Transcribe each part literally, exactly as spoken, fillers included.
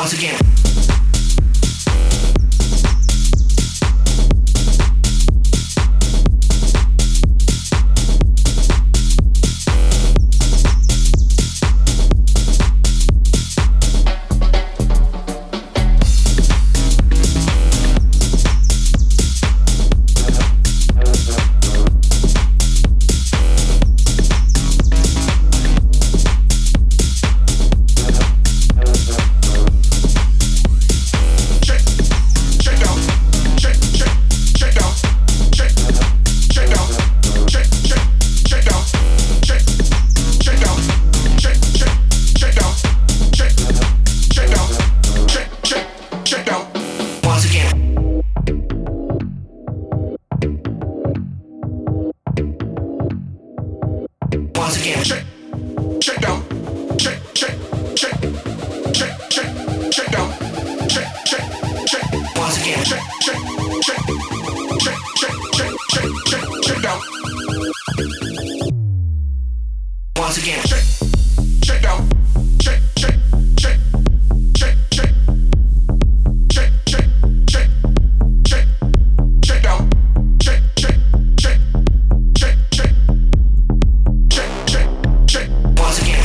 once again. Once again, shake, shake down, shake, shake, shake, shake, shake, shake down, shake, shake, shake. Once again, shake, shake, shake, shake, shake, shake, shake, shake, shake down. Once again, shake, shake down, shake, shake, shake, shake, shake, shake, shake, shake, shake, shake down, shake, shake, shake, shake, shake. Once again.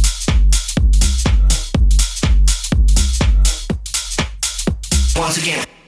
Once again.